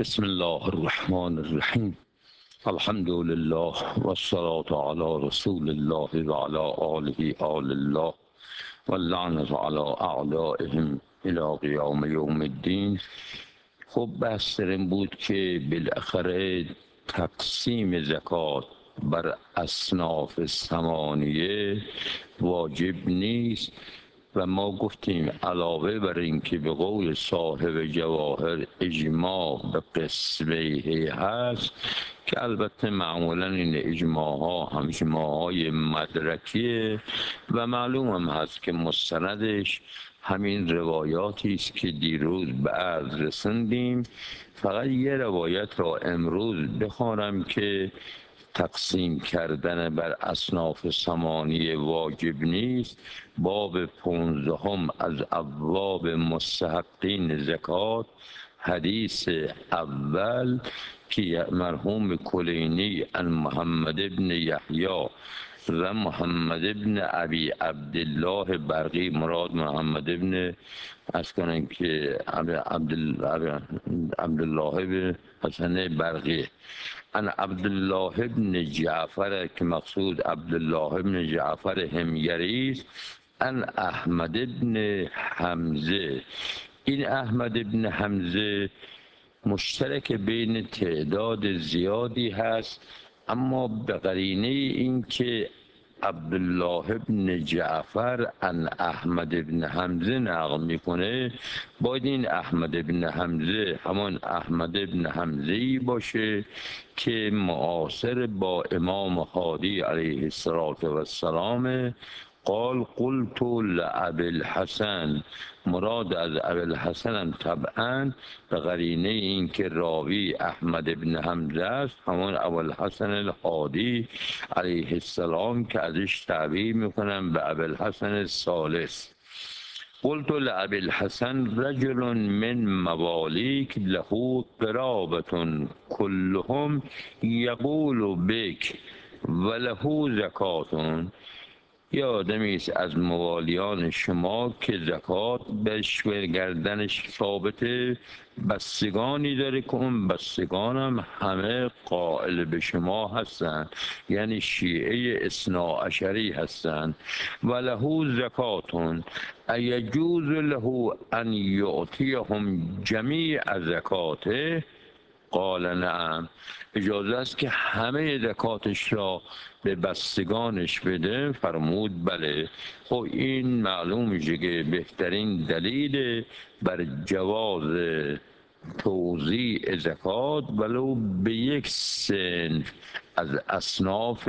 بسم الله الرحمن الرحیم. الحمد لله و الصلاة علی رسول الله و علی آله آل الله و اللعنة علی اعدائهم الی قیام یوم الدین. خب بحث در این بود که بالاخره تقسیم زکات بر اصناف ثمانیه واجب نیست و ما گفتیم علاوه بر این که به قول صاحب جواهر اجماع به قسمه هست که البته معمولا این اجماع ها هم اجماع های مدرکیه و معلوم هم هست که مستندش همین روایاتی است که دیروز به عرض رسوندیم. فقط یه روایت را امروز بخوانم که تقسیم کردن بر اصناف ثمانیه واجب نیست. باب 15 از ابواب مستحقین زکات، حدیث اول که مرحوم کلینی عن محمد بن یحیی و محمد بن ابی عبدالله برقی، مراد محمد بن از کنن که عبدالله بن حسن برقی، ان عبدالله بن جعفر که مقصود عبدالله بن جعفر همگری است، ان احمد بن حمزه. این احمد بن حمزه مشترک بین تعداد زیادی هست، اما به قرینه این که عبدالله بن جعفر ان احمد بن حمزه نقل میکنه، باید این احمد بن حمزه همان احمد بن حمزه باشه که معاصر با امام هادی علیه السلام. قال قلت لأبي الحسن، مراد از ابی الحسن طبعا به قرینه این که راوی احمد بن حمزه است، همون ابو الحسن الهادی علیه السلام که ازش تعبیر میکنن به ابی الحسن الثالث. قلت لأبي الحسن رجل من موالیک له قرابة كلهم یقول بک وله زکات. یه آدمی است از موالیان شما که زکات بهش گردنش ثابته، بستگانی داره که اون بستگان هم همه قائل به شما هستن، یعنی شیعه اثنا عشری هستن. و له زکاتون ایجوز له ان یعطیهم جمیع زکاته؟ قال نعم، اجازه است که همه زکاتش را به بستگانش بده؟ فرمود بله. خب این معلوم میشه که بهترین دلیل بر جواز توزیع زکات ولو به یک صنف از اصناف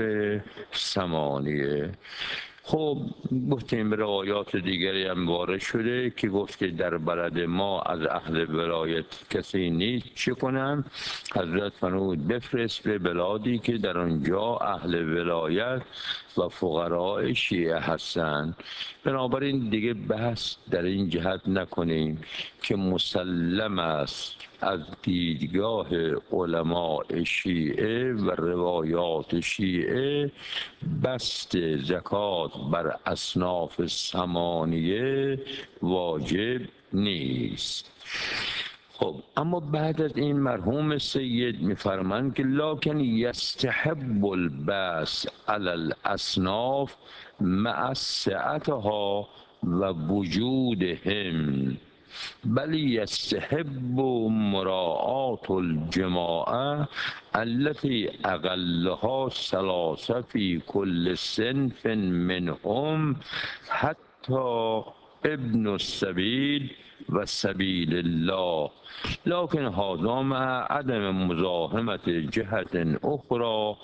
ثمانیه. خب گفتیم روایات دیگری هم وارد شده که گفت که در بلد ما از اهل ولایت کسی نیست، چه کنم؟ حضرت فرمود بفرست به بلادی که در آنجا اهل ولایت و فقراء شیعه هستند. بنابراین دیگه بحث در این جهت نکنیم که مسلم است از دیدگاه علماء شیعه و روایات شیعه بست زکات بر اصناف ثمانیه واجب نیست. خب اما بعد از این مرحوم سید میفرمند که لکن یستحب البس علی الاصناف مع سعتها و وجودهم، بل یستحب مراعات الجماعه التي اقلها ثلاثه فی کل صنف منهم حتی ابن السبیل و سبیل الله، لكن هذا مع عدم مزاحمت جهت اخرى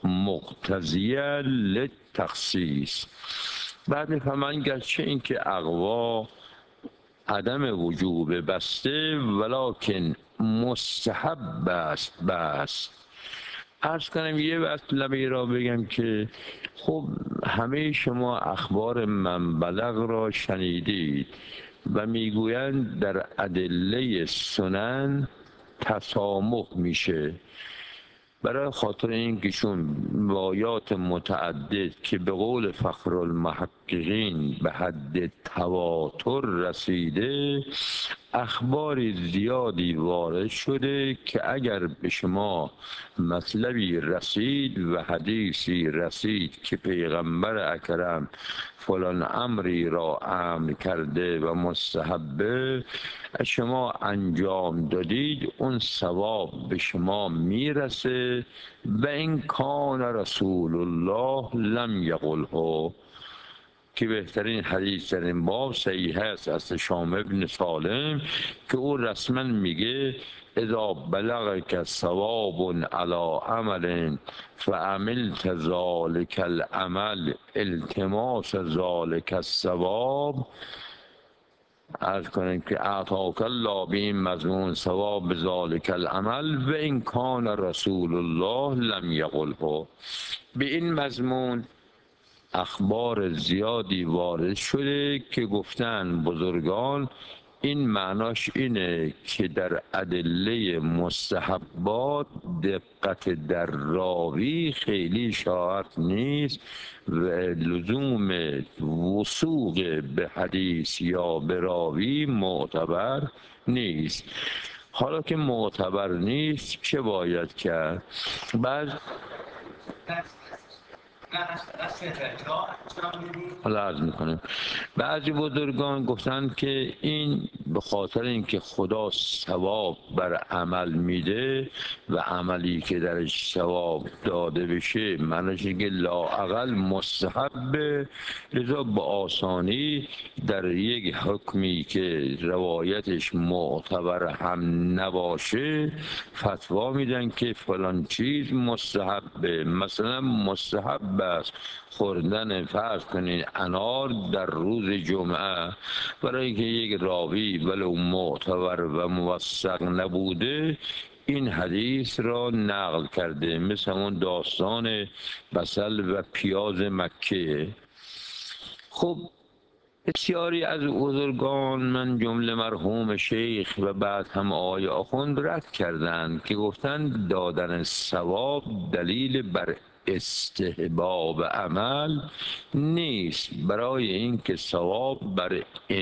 مقتضیه للتخصیص. بعد میفهمند گرچه این که اقوا عدم وجوب بسته ولکن مستحب است بس. عرض کنم یه مطلبی را بگم که خب همه شما اخبار من بلغ را شنیدید و میگویند در ادله سنن تسامح میشه، برای خاطر اینکه چون روایات متعدد که به قول فخر المحققین به حد تواتر رسیده اخباری زیادی وارد شده که اگر به شما مطلبی رسید و حدیثی رسید که پیغمبر اکرم فلان امری را امر کرده و مستحبه، شما انجام دادید، اون ثواب به شما میرسه. و این کان رسول الله لم یقله، که بهترین حدیث در این باب صحیح است از شام ابن سالم که او رسما میگه اذا بلغک ثواب علی عمل فعملت ذلک العمل التماس ذلک الثواب، عرض کنیم که اعطاک الله به این مضمون ثواب ذلک العمل و این کان رسول الله لم یقله. به این مضمون اخبار زیادی وارد شده که گفتن بزرگان این معناش اینه که در ادله مستحبات دقت در راوی خیلی شرط نیست و لزوم وثوق به حدیث یا به راوی معتبر نیست. حالا که معتبر نیست چه باید کرد؟ بعد حالا عرض میکنیم بعضی بزرگان گفتن که این به خاطر اینکه خدا ثواب بر عمل میده و عملی که درش ثواب داده بشه معنیش اینکه لااقل مستحبه، لذا به آسانی در یک حکمی که روایتش معتبر هم نباشه فتوا میدن که فلان چیز مستحبه. مثلا مستحب است خوردن فرض کنین انار در روز جمعه، برای اینکه یک راوی ولو معتبر و موثق نبوده این حدیث را نقل کرده، مثل اون داستان بصل و پیاز مکه. خب بسیاری از بزرگان من جمله مرحوم شیخ و بعد هم آقای آخوند رد کردند که گفتند دادن ثواب دلیل بر استحباب عمل نیست، برای اینکه ثواب بر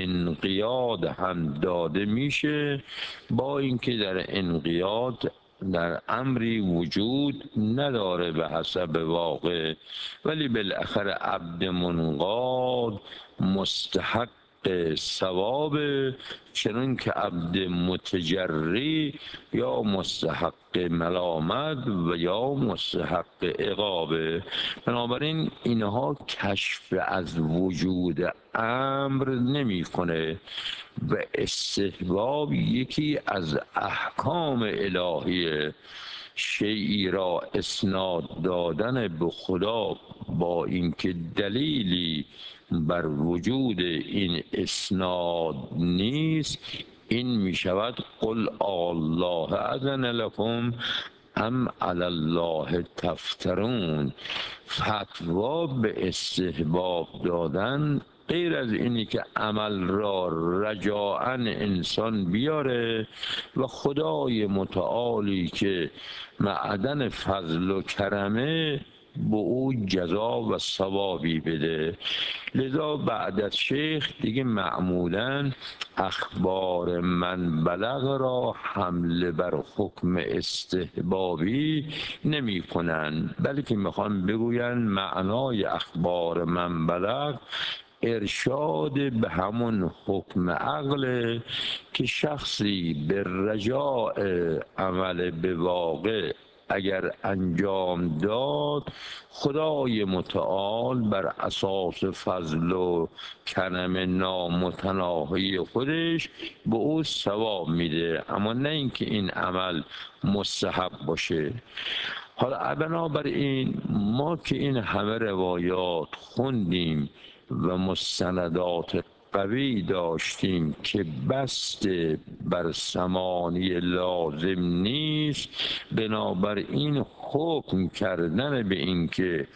انقیاد هم داده میشه، با اینکه در انقیاد در امری وجود نداره به حسب واقع، ولی بالاخره عبد منقاد مستحق ثواب، چنان که عبد متجری یا مستحق ملامت و یا مستحق عقابه. بنابراین اینها کشف از وجود امر نمیکنه و استحباب یکی از احکام الهیه. شیئی را اسناد دادن به خدا با اینکه دلیلی بر وجود این اسناد نیست، این می شود قل الله اذن لكم ام علی الله تفترون. فتوا به استحباب دادن غیر از اینی که عمل را رجاءً انسان بیاره و خدای متعالی که معدن فضل و کرمه به او جزا و ثوابی بده. لذا بعد از شیخ دیگه معمولاً اخبار من بلغ را حمله بر حکم استحبابی نمی کنند، بلکه میخوان بگویند معنای اخبار من بلغ ارشاد به همون حکم عقل که شخصی به رجاء عمل به واقع اگر انجام داد، خدای متعال بر اساس فضل و کرم نامتناهی خودش به او ثواب میده، اما نه اینکه این عمل مستحب باشه. حالا بنابراین ما که این همه روایات خوندیم و مستندات قوی داشتیم که بست بر ثمانی لازم نیست، بنابراین حکم کردن به اینکه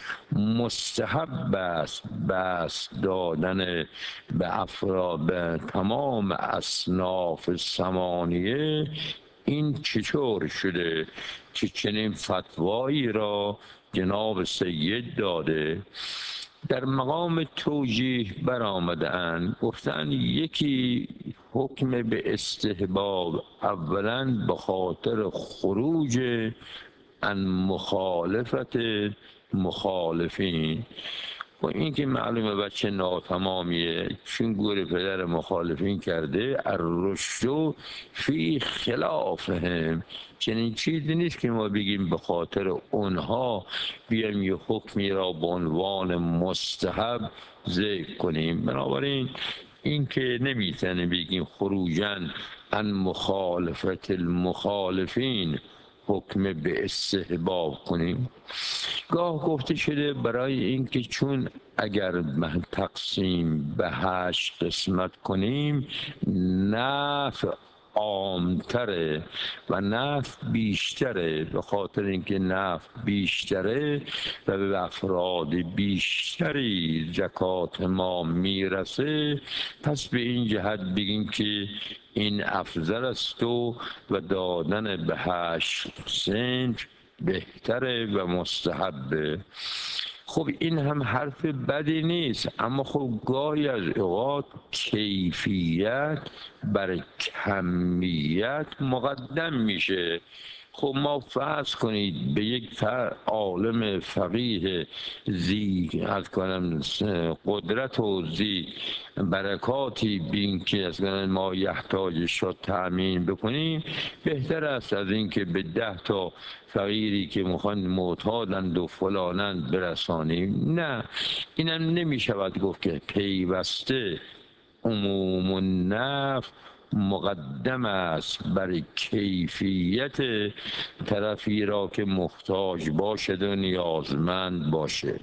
مستحب است بست دادن به افراد به تمام اصناف ثمانیه، این چطور شده که چنین فتوایی را جناب سید داده؟ در مقام توجیه برآمدند، گفتند یکی حکم به استحباب، اولا به خاطر خروج عن مخالفت مخالفین. و این که معلومه بچه ناتمامیه، چون گور پدر مخالفین کرده، الرشد فی خلافهم. چنین چیزی نیست که ما بگیم به خاطر اونها بیایم یه حکمی را به عنوان مستحب ذکر کنیم. بنابراین این که نمیتونه بگیم خروجن عن مخالفت المخالفین حکم به استحباب کنیم. گاه گفته شده برای اینکه چون اگر تقسیم به 8 قسمت کنیم نفع عامتره و نفع بیشتره، به خاطر اینکه نفع بیشتره و به افراد بیشتری زکات ما میرسه، پس به این جهت بگیم که این افضل است و دادن به 8 صنف بهتره و مستحبه. خب این هم حرف بدی نیست، اما خب گاهی از اوقات کیفیت بر کمیت مقدم میشه. خب ما فرض کنید به یک عالم فقیه زی از کنم قدرت و زی برکاتی بین که از ما یحتاجش را تأمین بکنیم، بهتر است از اینکه به 10 تا فقیری که میخوان معتادند و فلانند برسانیم. نه، اینم نمیشود گفت که پیوسته عموم النفع مقدم است بر کیفیت طرفی را که محتاج باشد و نیازمند باشه.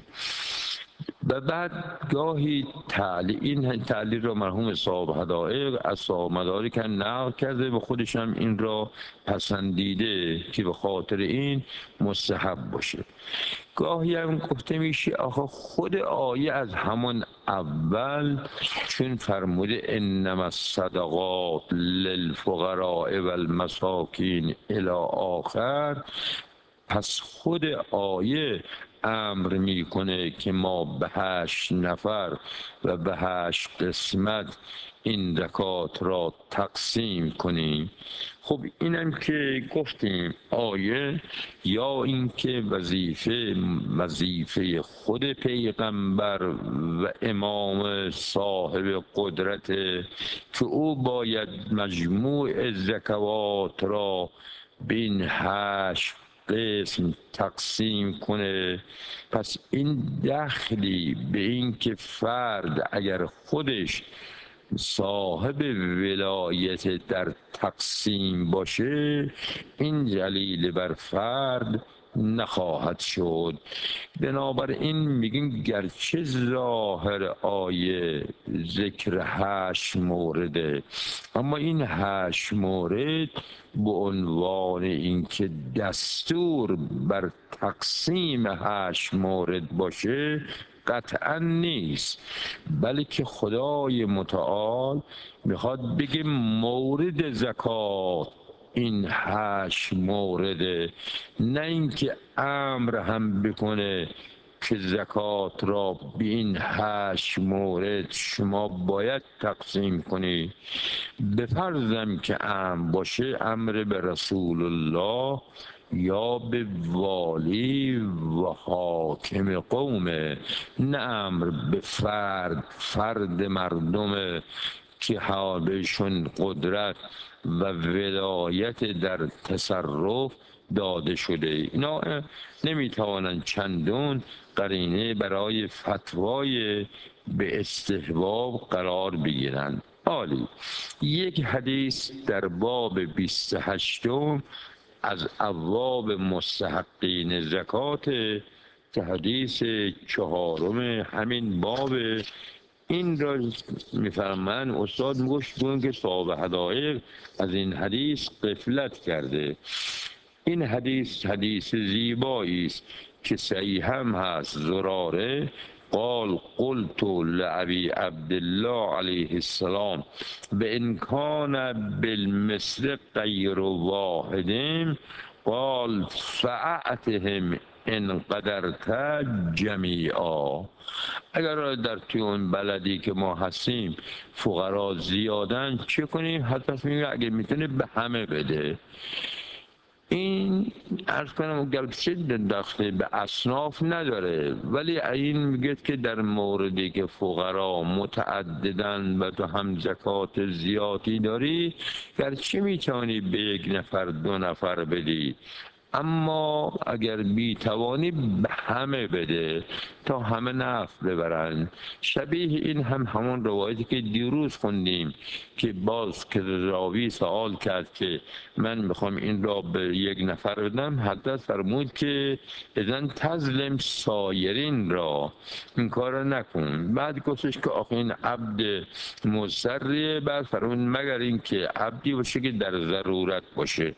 و بعد گاهی این تعلیل را مرحوم صاحب حدائق از صاحب مدارک نقل کرده و خودش هم این را پسندیده که به خاطر این مستحب باشه. گاهی هم گفته میشه آخه خود آیه از همون اول چون فرموده انما الصدقات للفقراء و المساکین الی آخر، پس خود آیه امر میکنه که ما به 8 نفر و به 8 قسمت این زکات را تقسیم کنیم. خب اینم که گفتیم آیه یا اینکه وظیفه خود پیغمبر و امام صاحب قدرت که او باید مجموع زکوات را بین 8 قسم تقسیم کنه. پس این دخلی به این که فرد اگر خودش صاحب ولایت در تقسیم باشه، این جلیل بر فرد نخواهد شد. بنابراین میگیم گرچه ظاهر آیه ذکر 8 مورده، اما این 8 مورد به عنوان اینکه دستور بر تقسیم 8 مورد باشه قطعا نیست، بلکه خدای متعال میخواد بگه مورد زکات این 8 مورده، نه اینکه امر هم بکنه که زکات را به این 8 مورد شما باید تقسیم کنی. به فرضم که امر باشه، امر به رسول الله یا به والی و حاکم قومه، نه امر به فرد مردم که بهشون قدرت و ولایت در تصرف داده شده. اینا نمیتوانند چندون قرینه برای فتوای به استحباب قرار بگیرند. عالی. یک حدیث در باب 28 از ابواب مستحقین زکات که حدیث 4 همین باب، این را میفرمان استاد میگوش که صاحب حدائق از این حدیث غفلت کرده. این حدیث زیبایی است که صحیح هم هست. زراره قال قلت لأبي عبد الله علیه السلام به امکان بالمثل غیر واحد قال فأعتهم ان قدرت جمیعا. اگر در توی اون بلدی که ما هستیم فقرا زیادن چه کنیم؟ حتی میگه اگه میتونه به همه بده. این ارز کنم گرچه دخلی به اصناف نداره، ولی این میگه که در موردی که فقرا متعددن و تو هم زکات زیادی داری، گرچه میتوانی به یک نفر دو نفر بدی، اما اگر بیتوانی به همه بده تا همه نفع ببرن. شبیه این هم همون روایتی که دیروز خوندیم که باز که راوی سوال کرد که من میخوام این را به یک نفر بدم، حضرت فرمود که اذن تظلم سایرین را، این کار را نکن. بعد گفتش که آخه این عبد مضطریه، بعد فرمود مگر این که عبدی باشه که در ضرورت باشه.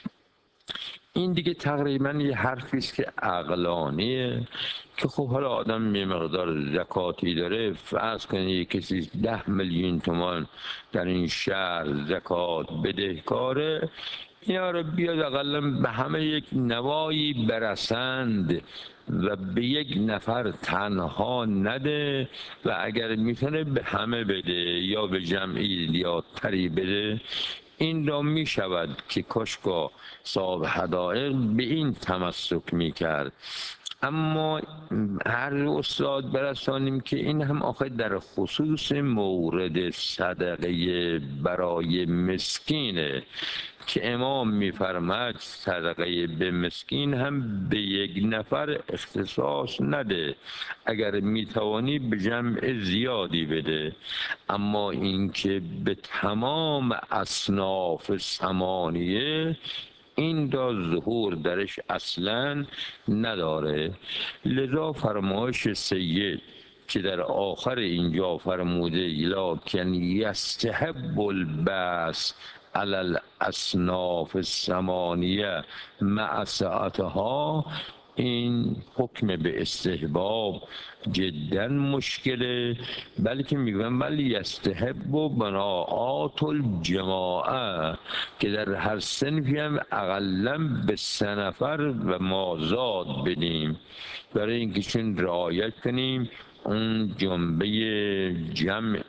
این دیگه تقریبا یه حرفی است که عقلانیه که خب حالا آدم یه مقدار زکاتی داره، فرض کنید کسی 10 میلیون تومان در این شهر زکات بدهکاره، اینا رو بیاد اقلا به همه یک نوایی برسند و به یک نفر تنها نده و اگر میتونه به همه بده یا به جمعی یا تری بده. این را می شود که کاشکا صاحب حدائق به این تمسک می کرد. اما هر استاد برسانیم که این هم آخه در خصوص مورد صدقه برای مسکینه که امام میفرماید صدقه به مسکین هم به یک نفر اختصاص نده، اگر میتوانی به جمع زیادی بده. اما اینکه به تمام اصناف ثمانیه، این را ظهور درش اصلا نداره. لذا فرمایش سید که در آخر اینجا فرموده لکن یستحب البس علی الاصناف الثمانیه مع سعتها، این حکم به استحباب جدا مشکله، بلکه میگن ولی یستحب و بناعات الجماعه که در هر صنفی هم اقلا به 3 نفر و مازاد بدیم، برای اینکه چون رعایت کنیم اون جنبه جمع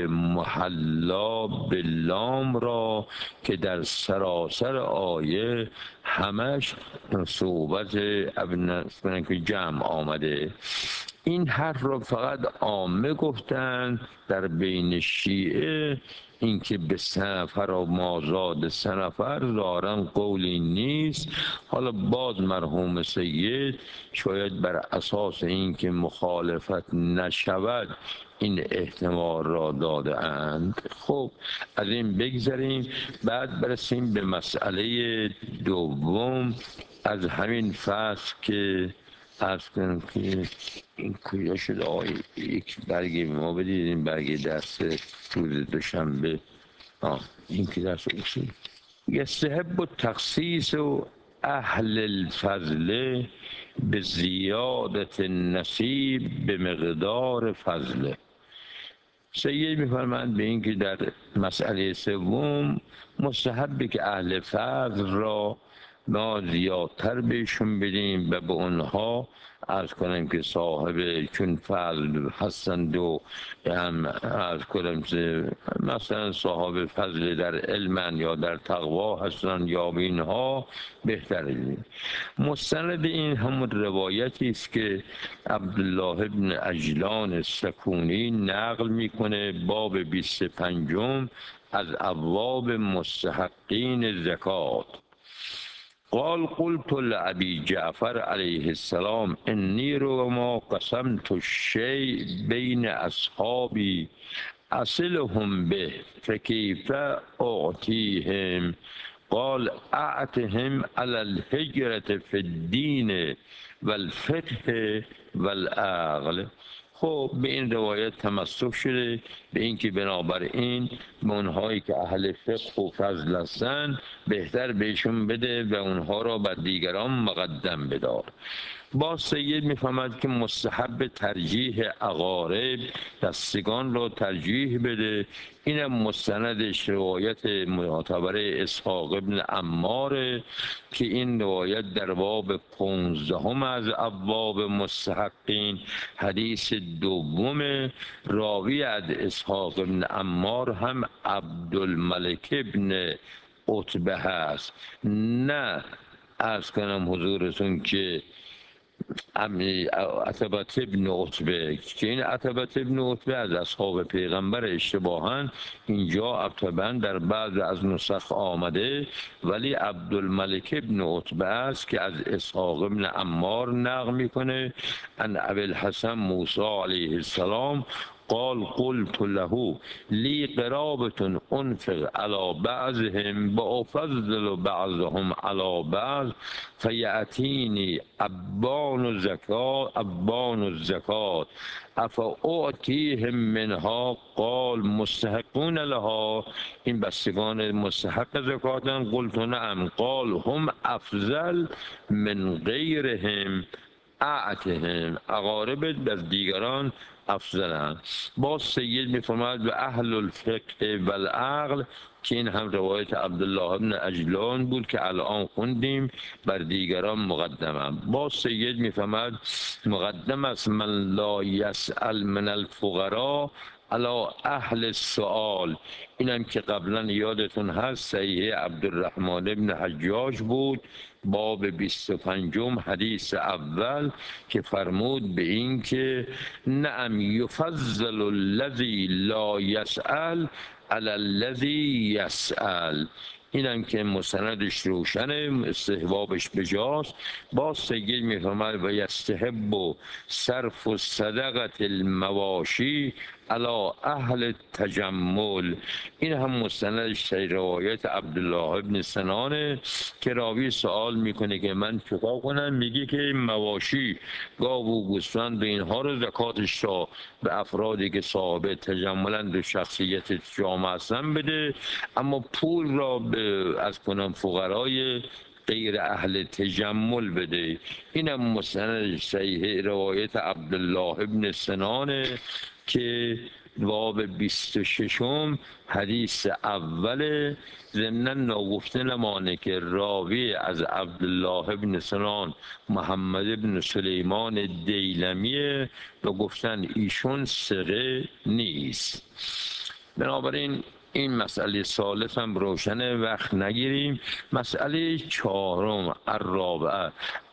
محلا باللام را که در سراسر آیه همش صحبت ابن جمع آمده. این حرف را فقط عامه گفتن در بین شیعه، اینکه به 3 نفر و مازاد 3 نفر دارن قولی نیست. حالا باز مرحوم سید شاید بر اساس اینکه مخالفت نشود این احتمال را داده اند. خب از این بگذریم، بعد برسیم به مسئله دوم از همین فصل که عرض کنم که این کجا شد آقای یک برگی ما بدید، این برگی درس روز دوشنبه، این که درس اصول یستحب التخصیص و اهل الفضل به زیادت نصیب به مقدار فضله. سید میفرمند به این که در مسئله سوم مستحبه که اهل فضل را ما زیادتر بهشون بدیم و به اونها عرض کنم که صاحب چون فضل هستند و هم عرض کنم مثلا صاحب فضل در علم یا در تقوا هستند یا به اینها بهتره. مستند این همون روایتی است که عبدالله ابن عجلان السکونی نقل میکنه، باب 25 از ابواب مستحقین زکات. قال قلت لأبي جعفر عليه السلام إني ربما قسمت الشيء بين أصحابي أصلهم به فكيف أعطيهم؟ قال أعطهم على الهجرة في الدين والفقه والعقل. خب به این روایت تمسک شده به اینکه بنابراین به اونهایی که اهل فقه و فضل هستن بهتر بهشون بده و اونها را بر دیگران مقدم بدار. باز سید میفهمد که مستحب ترجیح اقارب دستگان رو ترجیح بده. اینم مستندش روایت معتبر اسحاق ابن عماره که این روایت در باب 15 از ابواب مستحقین حدیث دوم. راوی از اسحاق ابن عمار هم عبدالملک ابن عتبه هست، نه ارز کنم حضورتون که عتبت ابن عتبه، که این عتبت ابن عتبه از اصحاب پیغمبر اشتباهن اینجا عتبا در بعض از نسخ آمده، ولی عبدالملک ابن عتبه است که از اسحاق ابن عمار نقل میکنه ان ابی الحسن موسی علیه السلام قال قلت له لی قرابة انفق على بعضهم وافضل بعضهم على بعض فیأتینی ابان الزکات افاعطیهم منها قال مستحقون لها، این بستگان مستحق زکاتن. قلت نعم قال هم افضل من غیرهم اعتهم، اقارب از دیگران افضلند. باز سید میفرماید و اهل الفقه و العقل، که این هم روایت عبدالله ابن عجلان بود که الان خوندیم، بر دیگران مقدمم. باز سید میفرماید مقدم است من لا یسأل من الفقراء علی اهل السؤال. اینم که قبلا یادتون هست صحیح عبدالرحمن ابن حجاج بود، باب 25 حدیث اول، که فرمود به این که نعم یفضل الذی لا یسأل علی الذی یسأل. اینم که مستندش روشنه، استحبابش بجاست. باز سید میفرماید و یستحب صرف الصدقة المواشی علی اهل تجمل. این هم مستندش روایت عبدالله ابن سنانه که راوی سوال میکنه که من چیکار کنم، میگه که مواشی گاو و گوسفند به اینها رو زکاتش را به افرادی که صاحب تجملند و شخصیت جامعه هستن بده، اما پول را به از کنم فقرای غیر اهل تجمل بده. اینم مستند صحیح روایت عبدالله ابن سنانه که باب 26 حدیث اول. ضمناً ناگفته نمانه که راوی از عبدالله ابن سنان محمد ابن سلیمان دیلمیه و گفتن ایشون ثقه نیست. بنابراین این مسئله ثالث هم روشنه، وقت نگیریم. مسئله چهارم الرابعه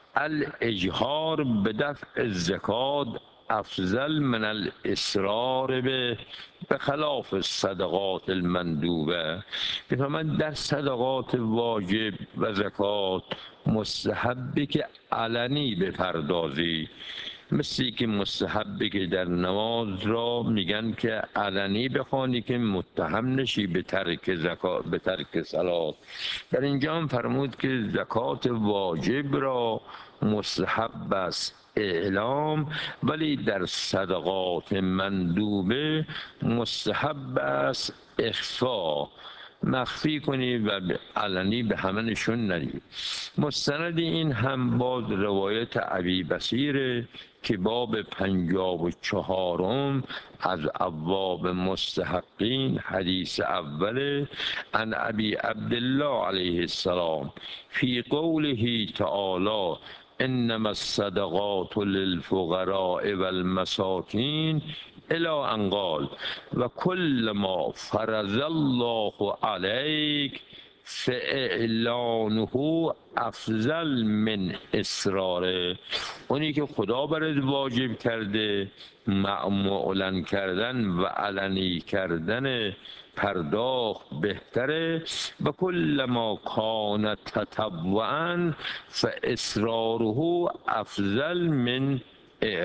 الاجهار به دفع الزکات افضل من الاصرار به خلاف الصدقات المندوبه. میفهمند در صدقات واجب و زکات مستحبی که علنی بپردازی، مثلی که مستحبی که در نماز را میگن که علنی بخوانی که متهم نشی به ترک زکات، به ترک صلات. در اینجا هم فرمود که زکات واجب را مستحب است اعلام، ولی در صدقات مندوبه مستحب است اخفا، مخفی کنی و علنی به همه نشون ندی. مستند این هم باز روایت ابی بصیره که باب 54 از ابواب مستحقین حدیث اول عن ابی عبدالله علیه السلام فی قوله تعالی انما الصدقات للفقراء والمساکین الی ان قال و کل ما فرض الله علیک فاعلانه افضل من اصراره. اونی که خدا برات واجب کرده معلن کردن و علنی کردن پرداخت بهتره. و کل ما کان تطوعا فاصراره افضل من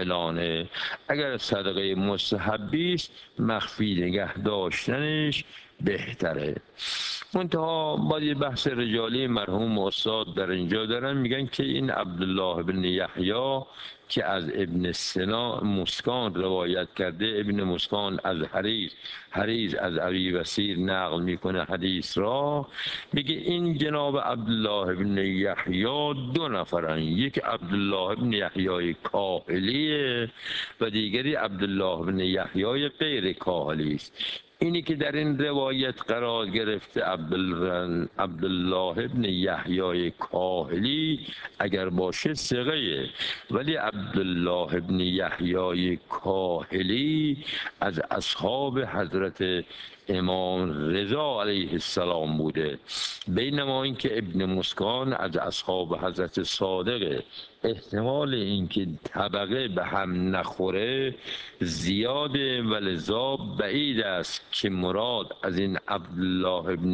اعلانه. اگر صدقه مستحبی است مخفی نگه داشتنش بهتره. منتها با یه بحث رجالی مرحوم استاد در اینجا دارن میگن که این عبدالله بن یحیی که از ابن سنا مسکان روایت کرده، ابن مسکان از حریز از ابی بصیر نقل میکنه حدیث را، میگه این جناب عبدالله بن یحیی دو نفرن، یک عبدالله بن یحیی کاهلیه و دیگری عبدالله بن یحیی غیر کاهلی است. اینی که در این روایت قرار گرفته عبدالله ابن یحیی کاهلی اگر باشه ثقه، ولی عبدالله ابن یحیی کاهلی از اصحاب حضرت امام رضا علیه السلام بوده، بینما اینکه ابن مسکان از اصحاب حضرت صادقه. احتمال اینکه طبقه به هم نخوره زیاده و لذا بعید است که مراد از این عبدالله ابن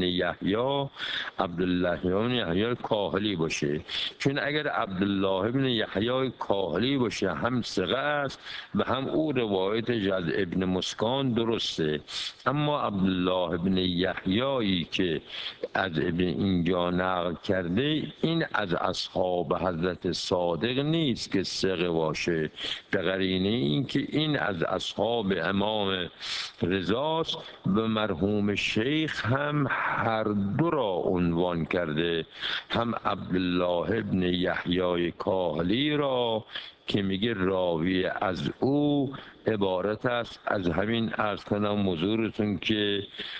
یحیی کاهلی باشه، چون اگر عبدالله ابن یحیی کاهلی باشه هم ثقه است و هم او روایتش از ابن مسکان درسته، اما عبدالله ابن یحیی که از ابن اینجا نقل کرده این از اصحاب حضرت صادق نیست که ثقه باشه، به قرینه این که این از اصحاب امام رضاست. به مرحوم شیخ هم هر دو را عنوان کرده، هم عبدالله ابن یحیی کاهلی را که میگه راوی از او عبارت است از همین، عرض کنم حضورتون که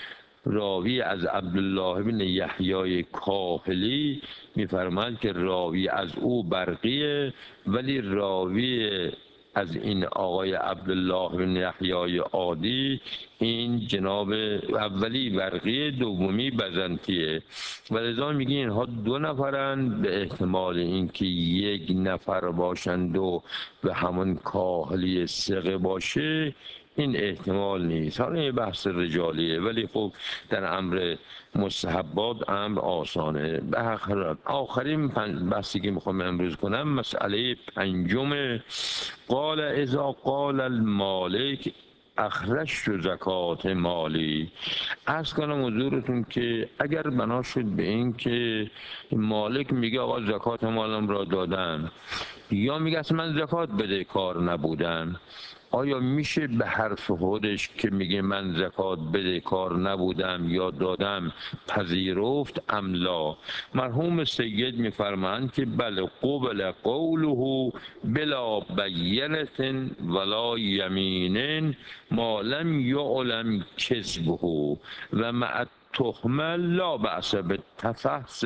راوی از عبدالله بن یحیی کاهلی میفرماید که راوی از او برقیه، ولی راوی از این آقای عبدالله بن یحیی عادی این جناب اولی برقیه، دومی بزنتیه، و لذا میگه اینها دو نفرند، به احتمال اینکه یک نفر باشند و به همون کاهلی ثقه باشه این احتمال نیست. حالا یه بحث رجالیه، ولی خب در امر مستحبات امر آسانه. به آخرین بحثی که میخوام امروز کنم مسئله پنجم، قال اذا قال المالک اخرجت زکات مالی. عرض کنم حضورتون که اگر بنا شد به این که مالک میگه آقا زکات مالم را دادم، یا میگه اصلا من زکات بده کار نبودم، آیا میشه به حرف خودش که میگه من زکات بده کار نبودم یا دادم پذیرفت ام لا؟ مرحوم سید میفرمایند که بله، قبل قوله بلا بینت ولا یمین ما لم یعلم کذبه و مع تهمه لا بأس بالتفحص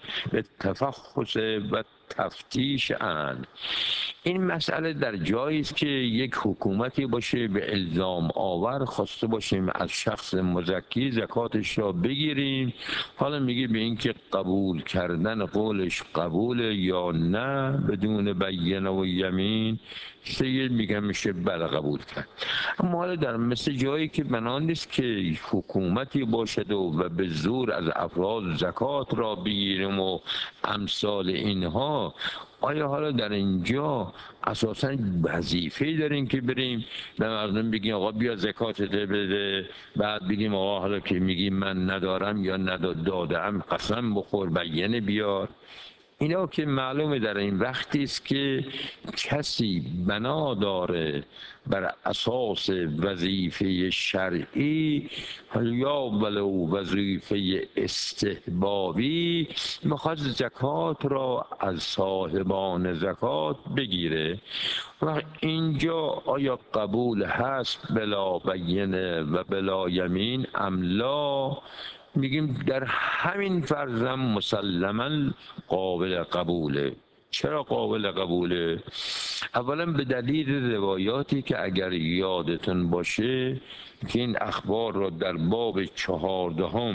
و تفتیش ان. این مسئله در جایی است که یک حکومتی باشه به الزام آور خواسته باشیم از شخص مزکی زکاتش را بگیریم، حالا میگه به این که قبول کردن قولش قبول یا نه بدون بینه و یمین، سید میگه میشه بله قبول کرد. اما حالا در مثل جایی که بنا نیست که حکومتی باشد و به زور از افراد زکات را بگیریم و امثال اینها، آیا حالا در اینجا اساسا وظیفه داریم که بریم به مردم بگیم آقا بیا زکات بده، بعد بگیم آقا حالا که میگیم من ندارم یا ندادم قسم بخور بینه بیار؟ اینا که معلومه در این وقتی است که کسی بنا داره بر اساس وظیفه شرعی یا ولو وظیفه استحبابی میخواد زکات را از صاحبان زکات بگیره، و اینجا آیا قبول هست بلا بینه و بلا یمین ام لا؟ میگیم در همین فرضم مسلما قابل قبوله. چرا قابل قبوله؟ اولا به دلیل روایاتی که اگر یادتون باشه که این اخبار را در باب 14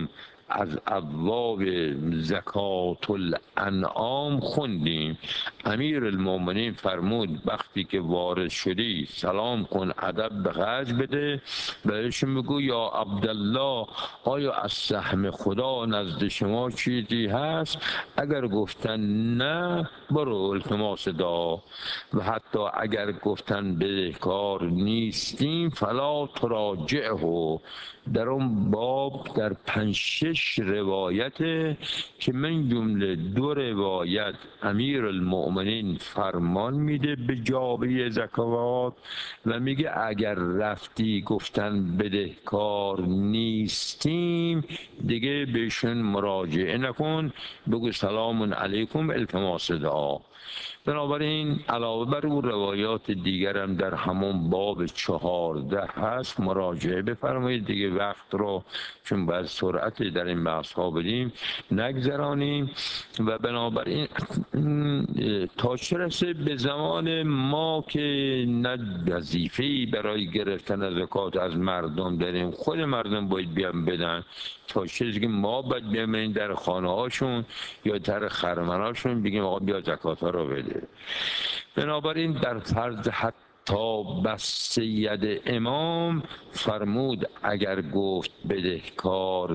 از ابواب زکات الانعام خوندیم. امیر المومنین فرمود وقتی که وارد شدی سلام کن، ادب به خرج بده، بهشون بگو یا عبدالله آیا از سهم خدا نزد شما چیزی هست؟ اگر گفتن نه برو التماس دعا، و حتی اگر گفتن بدهکار نیستیم فلا تراجعه. در اون باب در 5-6 روایت که من جمله 2 روایت امیر المؤمنین فرمان میده به جابری زکوات و میگه اگر رفتی گفتن بدهکار نیستیم دیگه بهشون مراجعه نکن، بگو سلام علیکم التماس دعا. بنابراین علاوه بر او روایات دیگر هم در همون باب 14 هست، مراجعه بفرمایید دیگه. وقت رو چون باید سرعت در این بحث ها بدیم نگذرانیم. و بنابراین تا چه رسه به زمان ما که نه وظیفه‌ای برای گرفتن زکات از مردم داریم، خود مردم باید بیان بدن، تا چیزی که ما باید بیامیم در خانه هاشون یا در خرمناشون بگیم آقا بیا زکات ها رو بده. بنابراین در فرض حتی بس سید امام فرمود اگر گفت بدهکار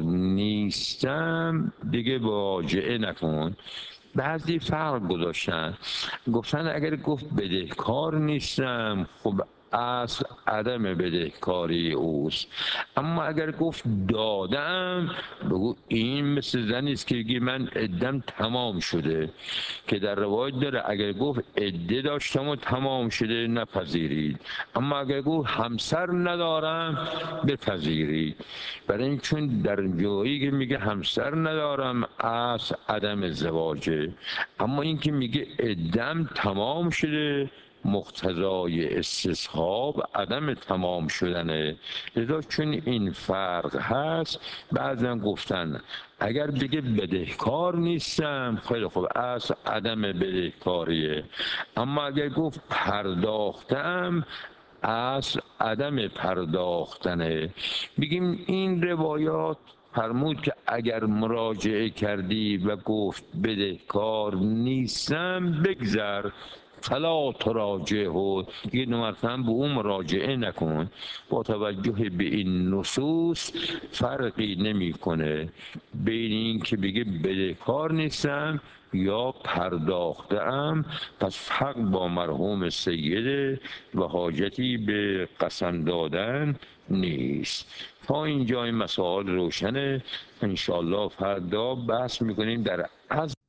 نیستم دیگه مراجعه نکن. بعضی فرق گذاشتن، گفتن اگر گفت بدهکار نیستم خب اصل عدم بدهکاری اوست، اما اگر گفت دادم بگو این مثل زنی است که بگی من عدم تمام شده، که در روایت داره اگر گفت عده داشتم و تمام شده نپذیرید، اما اگر گفت همسر ندارم بپذیرید. برای این چون در جایی که میگه همسر ندارم اصل عدم ازدواجه، اما این که میگه عدم تمام شده مقتضای استصحاب عدم تمام شدنه. لذا چون این فرق هست بعضا گفتن اگر بگه بدهکار نیستم خیلی خوب اصل عدم بدهکاریه، اما اگر گفت پرداختم اصل عدم پرداختنه. بگیم این روایات فرمود که اگر مراجعه کردی و گفت بدهکار نیستم بگذر، فلا تراجعه، یه مرتبه به اون مراجعه نکن. با توجه به این نصوص فرقی نمیکنه بین این که بگه بدهکار نیستم یا پرداختم، پس حق با مرحوم سیده و حاجتی به قسم دادن نیست. تا اینجا این مسائل روشنه. انشاءالله فردا بحث میکنیم در